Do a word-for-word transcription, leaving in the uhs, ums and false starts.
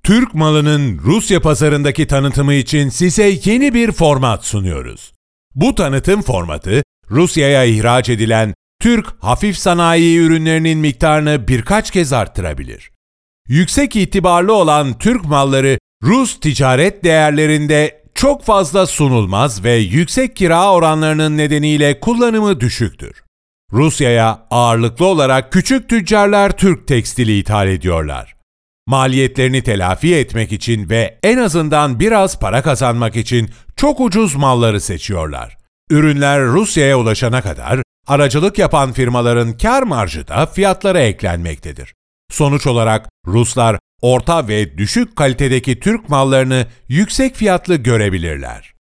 Türk malının Rusya pazarındaki tanıtımı için size yeni bir format sunuyoruz. Bu tanıtım formatı, Rusya'ya ihraç edilen Türk hafif sanayi ürünlerinin miktarını birkaç kez arttırabilir. Yüksek itibarlı olan Türk malları Rus ticaret değerlerinde çok fazla sunulmaz ve yüksek kira oranlarının nedeniyle kullanımı düşüktür. Rusya'ya ağırlıklı olarak küçük tüccarlar Türk tekstili ithal ediyorlar. Maliyetlerini telafi etmek için ve en azından biraz para kazanmak için çok ucuz malları seçiyorlar. Ürünler Rusya'ya ulaşana kadar aracılık yapan firmaların kar marjı da fiyatlara eklenmektedir. Sonuç olarak Ruslar orta ve düşük kalitedeki Türk mallarını yüksek fiyatlı görebilirler.